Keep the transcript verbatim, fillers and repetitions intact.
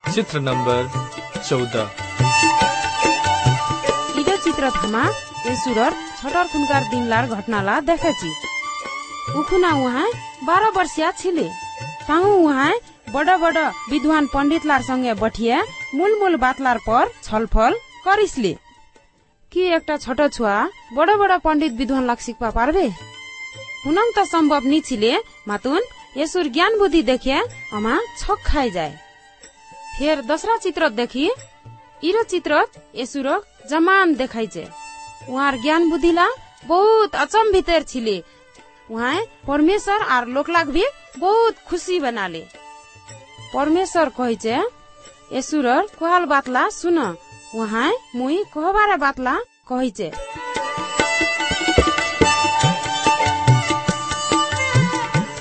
चित्र नंबर चौदह। इडो चित्र थामा येसुरर छटर खुनकार दिनलार घटनाला देखेची। उखुना वहाँ बारह वर्षिया छिले। ताहु वहाँ बड़ा बड़ा विद्वान पंडितलार संगे बठिए मूल मूल बातलार पर छलफल करिसले कि एकटा छोटो छुआ बड़ा बड़ा पंडित विद्वान लाग सिक्पा पारबे। हुनंग त संभव नी छिले मातुन येसुर ज्ञान बुद्धि देखे अमा छक खाई जाए। फिर दूसरा चित्र देखी इरो चित्र येसुर जमान देखाइछे। उहाँ ज्ञान बुद्धिला बहुत अचम्भितेर छिले। उहाँ परमेश्वर आर लोकलाग भी बहुत खुशी बनाले। परमेश्वर कहिछे येसुरर कोहाल बातला सुन। उहाँ मुई कहबारे बातला कहिछे।